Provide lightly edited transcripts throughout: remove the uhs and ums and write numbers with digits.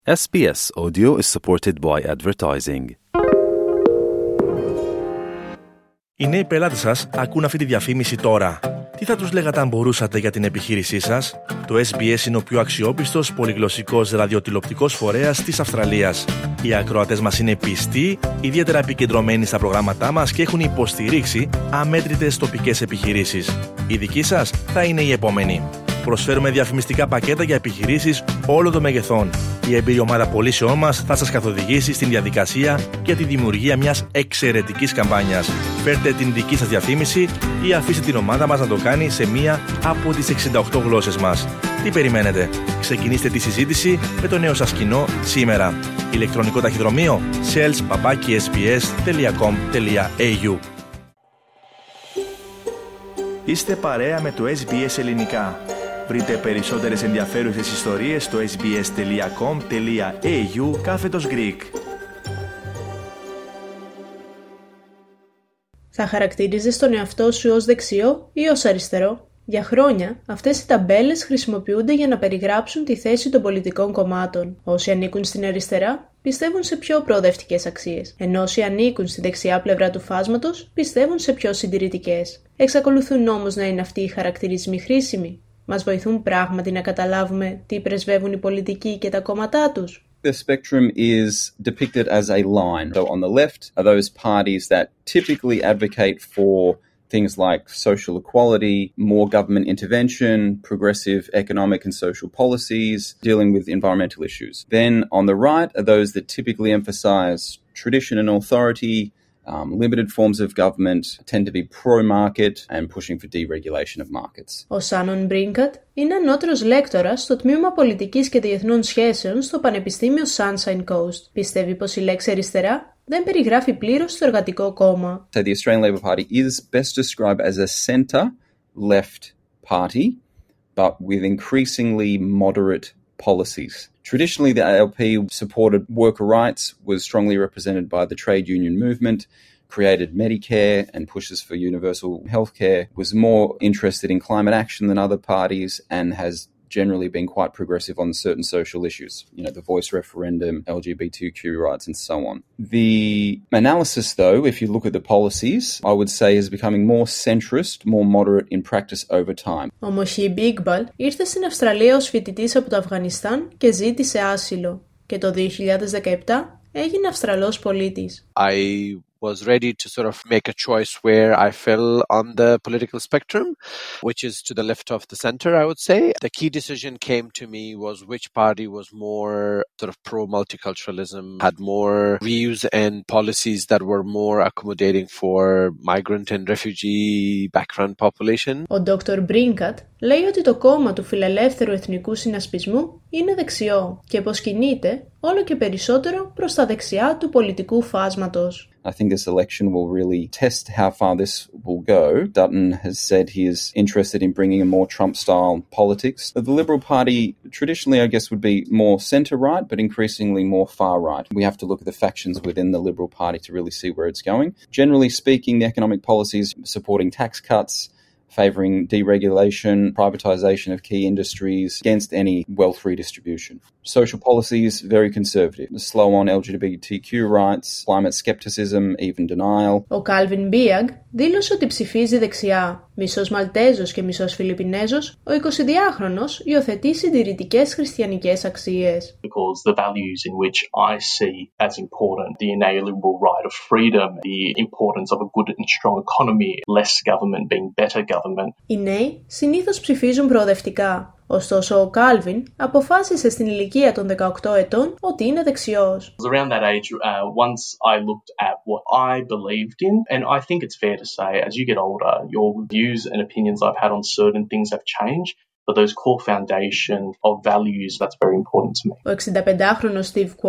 SBS Audio is supported by advertising. Οι νέοι πελάτες σας ακούν αυτή τη διαφήμιση τώρα. Τι θα τους λέγατε αν μπορούσατε για την επιχείρησή σας? Το SBS είναι ο πιο αξιόπιστος πολυγλωσσικός ραδιοτηλεοπτικός φορέας της Αυστραλίας. Οι ακροατές μας είναι πιστοί, ιδιαίτερα επικεντρωμένοι στα προγράμματά μας και έχουν υποστηρίξει αμέτρητες τοπικές επιχειρήσεις. Η δική σας θα είναι η επόμενη. Προσφέρουμε διαφημιστικά πακέτα για επιχειρήσεις όλων των μεγεθών. Η εμπειρή ομάδα πωλήσεών μας θα σας καθοδηγήσει στην διαδικασία για τη δημιουργία μιας εξαιρετικής καμπάνιας. Φέρτε την δική σας διαφήμιση ή αφήστε την ομάδα μας να το κάνει σε μία από τις 68 γλώσσες μας. Τι περιμένετε? Ξεκινήστε τη συζήτηση με το νέο σας κοινό σήμερα. Ηλεκτρονικό ταχυδρομείο sales@sbs.com.au. Είστε παρέα με το SBS Ελληνικά. Βρείτε περισσότερες ενδιαφέρουσες ιστορίες στο sbs.com.au/Greek. Θα χαρακτήριζες τον εαυτό σου ως δεξιό ή ως αριστερό? Για χρόνια, αυτές οι ταμπέλες χρησιμοποιούνται για να περιγράψουν τη θέση των πολιτικών κομμάτων. Όσοι ανήκουν στην αριστερά, πιστεύουν σε πιο προοδευτικές αξίες, ενώ όσοι ανήκουν στη δεξιά πλευρά του φάσματος, πιστεύουν σε πιο συντηρητικές. Εξακολουθούν όμως να είναι αυτοί οι χαρακτηρισμοί χρήσιμοι? Μας βοηθούν πράγματι να καταλάβουμε τι πρεσβεύουν οι πολιτικοί και τα κόμματά τους? The spectrum is depicted as a line. So on the left are those parties that typically advocate for things like social equality, more government intervention, progressive economic and social policies, dealing with environmental issues. Then on the right are those that typically emphasize tradition and authority, limited forms of government, tend to be pro-market and pushing for deregulation of markets. Ο Σάνον Μπρίνκατ είναι ανώτερος λέκτορας στο τμήμα πολιτικής και διεθνών σχέσεων στο Πανεπιστήμιο Sunshine Coast. Πιστεύει πως η λέξη αριστερά δεν περιγράφει πλήρως το εργατικό κόμμα. So the Australian Labor Party is best described as a centre-left party, but with increasingly moderate policies. Traditionally, the ALP supported worker rights, was strongly represented by the trade union movement, created Medicare and pushes for universal healthcare, was more interested in climate action than other parties, and has generally been quite progressive on certain social issues, you know, the voice referendum, LGBTQ rights, and so on. The analysis, though, if you look at the policies, I would say is becoming more centrist, more moderate in practice over time. Ο Μοχίμπ Ιγκμπαλ ήρθε στην Αυστραλία ως φοιτητής από το Αφγανιστάν και ζήτησε άσυλο. Και το 2017 έγινε Αυστραλός πολίτης. I was ready to sort of make a choice where I fell on the political spectrum, which is to the left of the center, I would say. The key decision came to me was which party was more sort of pro-multiculturalism, had more views and policies that were more accommodating for migrant and refugee background population. Ο Dr. Brinkat λέει ότι το κόμμα του Φιλελεύθερου Εθνικού Συνασπισμού είναι δεξιό και πως κινείται όλο και περισσότερο προς τα δεξιά του πολιτικού φάσματος. I think this election will really test how far this will go. Dutton has said he is interested in bringing a more Trump-style politics. The Liberal Party traditionally, I guess, would be more centre-right, but increasingly more far-right. We have to look at the factions within the Liberal Party to really see where it's going. Generally speaking, the economic policies supporting tax cuts, favouring deregulation, privatisation of key industries against any wealth redistribution. Social policies, very conservative. Slow on LGBTQ rights, climate skepticism, even denial. Ο Κάλβιν Μπίαγκ δήλωσε ότι ψηφίζει δεξιά. Μισός Μαλτέζος και μισός Φιλιππινέζος, ο 22χρονος υιοθετεί συντηρητικές χριστιανικές αξίες. Because the values in which I see as important, the inalienable right of freedom, the importance of a good and strong economy, less government being better government. Οι νέοι συνήθως ψηφίζουν προοδευτικά. Ωστόσο, ο Κάλβιν αποφάσισε στην ηλικία των 18 ετών ότι είναι δεξιός. Around that age, once I looked at what I believed in, and I think it's fair to say, as you get older, your views and opinions I've had on certain things have changed. But those core foundation of values, that's very important to me. Ο 65χρονος Steve Quo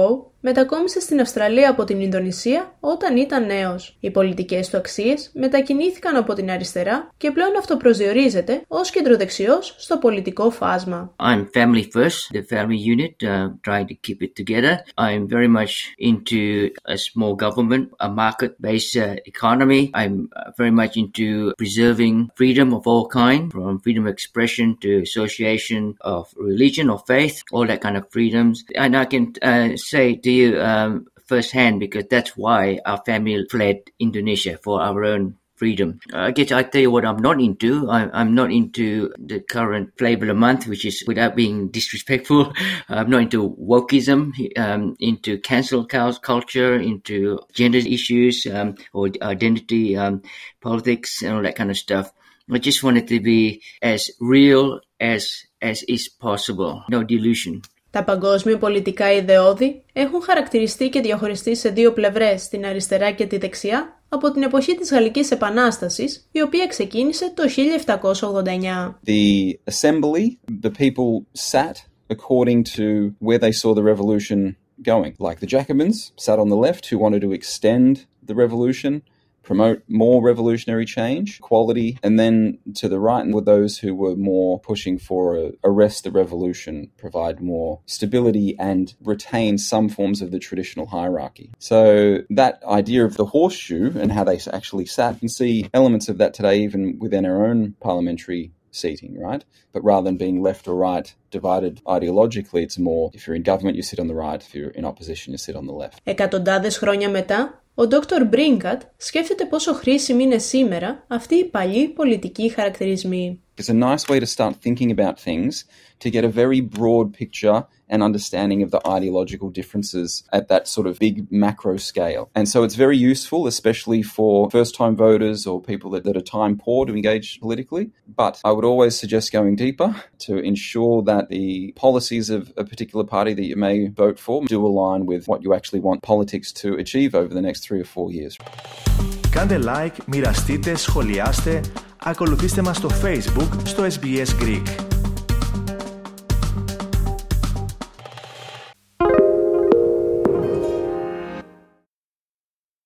μετακόμισε στην Αυστραλία από την Ινδονησία όταν ήταν νέος. Οι πολιτικές του αξίες μετακινήθηκαν από την αριστερά και πλέον αυτοπροσδιορίζεται ως κεντροδεξιός στο πολιτικό φάσμα. I'm family first, the family unit, trying to keep it together. I'm very much into a small government, a market-based economy. I'm very much into preserving freedom of all kind, from freedom of expression to association of religion or faith, all that kind of freedoms. And I can say to you firsthand, because that's why our family fled Indonesia for our own freedom. I guess I tell you what I'm not into. I'm not into the current flavor of the month, which is, without being disrespectful, I'm not into wokeism, into cancel culture, into gender issues or identity politics and all that kind of stuff. I just want it to be as real as is possible. No delusion. Τα παγκόσμια πολιτικά ιδεώδη έχουν χαρακτηριστεί και διαχωριστεί σε δύο πλευρές, την αριστερά και τη δεξιά, από την εποχή της Γαλλικής Επανάστασης, η οποία ξεκίνησε το 1789. The assembly, the people sat according to where they saw the revolution going. Like the Jacobins sat on the left, who wanted to extend the revolution, promote more revolutionary change, equality, and then to the right were those who were more pushing for arrest the revolution, provide more stability and retain some forms of the traditional hierarchy. So that idea of the horseshoe and how they actually sat, you can see elements of that today even within our own parliamentary seating, right? But rather than being left or right divided ideologically, it's more if you're in government you sit on the right, if you're in opposition you sit on the left. Εκατοντάδες χρόνια μετά, ο Dr. Brinkat σκέφτεται πόσο χρήσιμη είναι σήμερα αυτή η παλιή πολιτική χαρακτηρισμοί. It's a nice way to start thinking about things, to get a very broad picture and understanding of the ideological differences at that sort of big macro scale. And so it's very useful, especially for first-time voters or people that are time poor to engage politically. But I would always suggest going deeper to ensure that the policies of a particular party that you may vote for do align with what you actually want politics to achieve over the next 3 or 4 years. Κάντε like, μοιραστείτε, σχολιάστε, ακολουθήστε μας στο Facebook, στο SBS Greek.